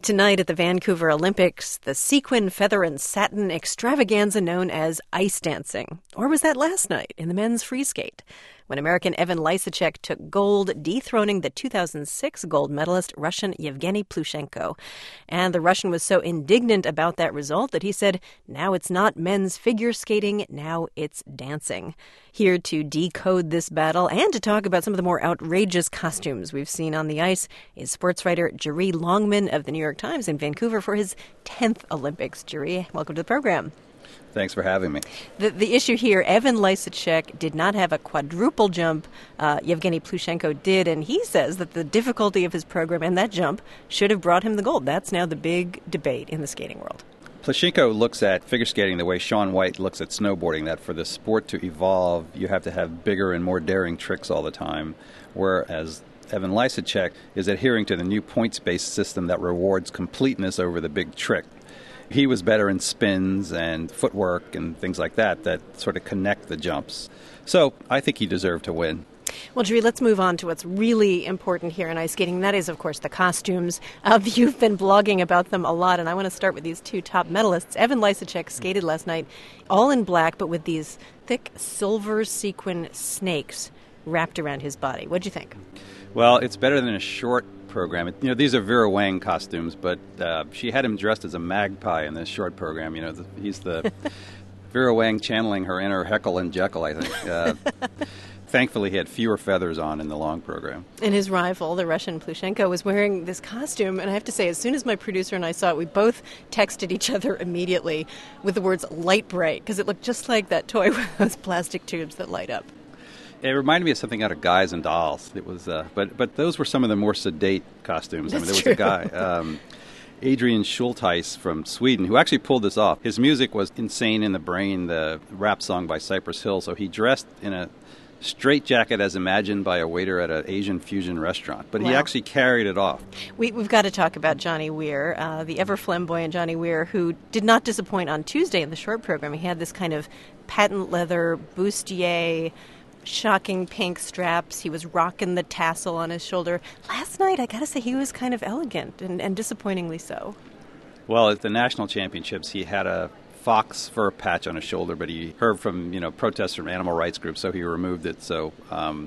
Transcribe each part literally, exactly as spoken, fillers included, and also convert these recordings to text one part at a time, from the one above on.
Tonight at the Vancouver Olympics, the sequin, feather, and satin extravaganza known as ice dancing. Or was that last night in the men's free skate, when American Evan Lysacek took gold, dethroning the two thousand six gold medalist Russian Yevgeny Plushenko. And the Russian was so indignant about that result that he said, now it's not men's figure skating, now it's dancing. Here to decode this battle and to talk about some of the more outrageous costumes we've seen on the ice is sports writer Jerry Longman of the New York Times in Vancouver for his tenth Olympics. Jerry, welcome to the program. Thanks for having me. The, the issue here, Evan Lysacek did not have a quadruple jump. Uh, Yevgeny Plushenko did, and he says that the difficulty of his program and that jump should have brought him the gold. That's now the big debate in the skating world. Plushenko looks at figure skating the way Shaun White looks at snowboarding, that for the sport to evolve, you have to have bigger and more daring tricks all the time, whereas Evan Lysacek is adhering to the new points-based system that rewards completeness over the big trick. He was better in spins and footwork and things like that that sort of connect the jumps. So I think he deserved to win. Well, Jerry, let's move on to what's really important here in ice skating. That is, of course, the costumes. Uh, you've been blogging about them a lot, and I want to start with these two top medalists. Evan Lysacek skated last night all in black, but with these thick silver sequin snakes wrapped around his body. What'd you think? Well, it's better than a short program. You know, these are Vera Wang costumes, but uh, she had him dressed as a magpie in this short program. You know, the, he's the Vera Wang channeling her inner Heckle and Jekyll, I think. Uh, thankfully, he had fewer feathers on in the long program. And his rival, the Russian Plushenko, was wearing this costume. And I have to say, as soon as my producer and I saw it, we both texted each other immediately with the words light bright, because it looked just like that toy with those plastic tubes that light up. It reminded me of something out of Guys and Dolls. It was, uh, but but those were some of the more sedate costumes. That's I mean, there was true. a guy, um, Adrian Schultheis from Sweden, who actually pulled this off. His music was "Insane in the Brain," the rap song by Cypress Hill. So he dressed in a straitjacket as imagined by a waiter at an Asian fusion restaurant. But Wow. he actually carried it off. We, we've got to talk about Johnny Weir, uh, the ever flamboyant Johnny Weir, who did not disappoint on Tuesday in the short program. He had this kind of patent leather bustier, shocking pink straps. He was rocking the tassel on his shoulder. Last night, I gotta say, he was kind of elegant and, and disappointingly so. Well, at the national championships, he had a fox fur patch on his shoulder, but he heard from, you know, protests from animal rights groups, so he removed it. So um,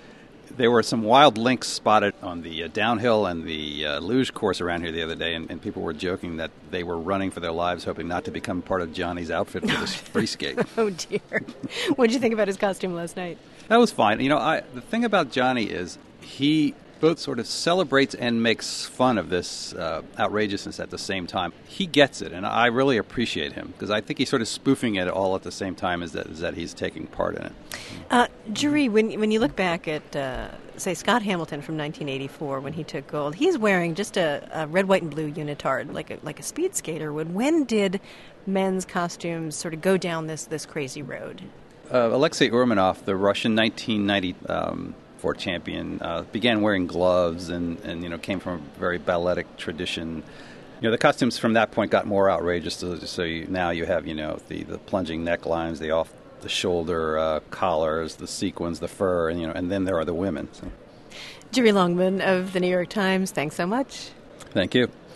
there were some wild lynx spotted on the uh, downhill and the uh, luge course around here the other day, and, and people were joking that they were running for their lives, hoping not to become part of Johnny's outfit for this free skate. Oh, dear. What did you think about his costume last night? That was fine. You know, I, the thing about Johnny is he both sort of celebrates and makes fun of this uh, outrageousness at the same time. He gets it, and I really appreciate him, because I think he's sort of spoofing it all at the same time as that, as that he's taking part in it. Uh, Jerry, when, when you look back at, uh, say, Scott Hamilton from nineteen eighty-four, when he took gold, he's wearing just a, a red, white, and blue unitard, like a, like a speed skater would. When did men's costumes sort of go down this, this crazy road? Uh, Alexei Urmanov, the Russian nineteen ninety-four champion, uh, began wearing gloves and, and, you know, came from a very balletic tradition. You know, the costumes from that point got more outrageous, so, so you, now you have, you know, the, the plunging necklines, the off-the-shoulder uh, collars, the sequins, the fur, and, you know, and then there are the women. So. Jerry Longman of the New York Times, thanks so much. Thank you.